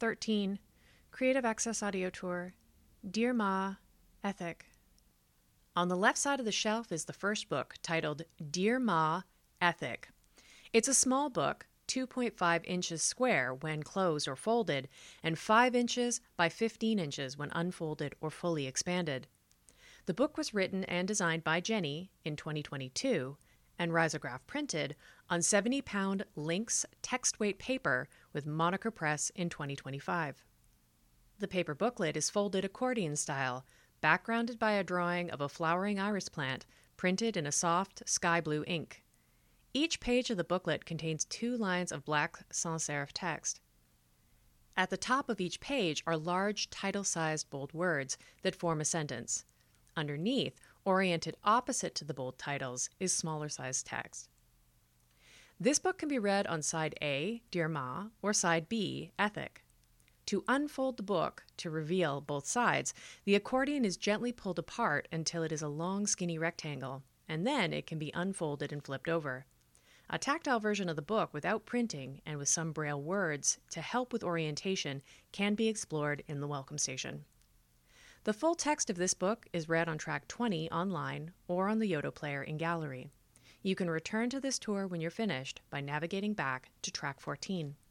13, Creative Access Audio Tour, Dear Ma, Ethic. On the left side of the shelf is the first book, titled Dear Ma, Ethic. It's a small book, 2.5 inches square when closed or folded, and 5 inches by 15 inches when unfolded or fully expanded. The book was written and designed by Jenny in 2022 and risograph printed on 70-pound Lynx text-weight paper with Moniker Press in 2025. The paper booklet is folded accordion style, backgrounded by a drawing of a flowering iris plant printed in a soft sky blue ink. Each page of the booklet contains 2 lines of black sans serif text. At the top of each page are large title-sized bold words that form a sentence. Underneath, oriented opposite to the bold titles, is smaller sized text. This book can be read on side A, Dear Ma, or side B, Ethic. To unfold the book to reveal both sides, the accordion is gently pulled apart until it is a long, skinny rectangle, and then it can be unfolded and flipped over. A tactile version of the book without printing and with some Braille words to help with orientation can be explored in the Welcome Station. The full text of this book is read on track 20 online or on the Yoto player in Gallery. You can return to this tour when you're finished by navigating back to track 14.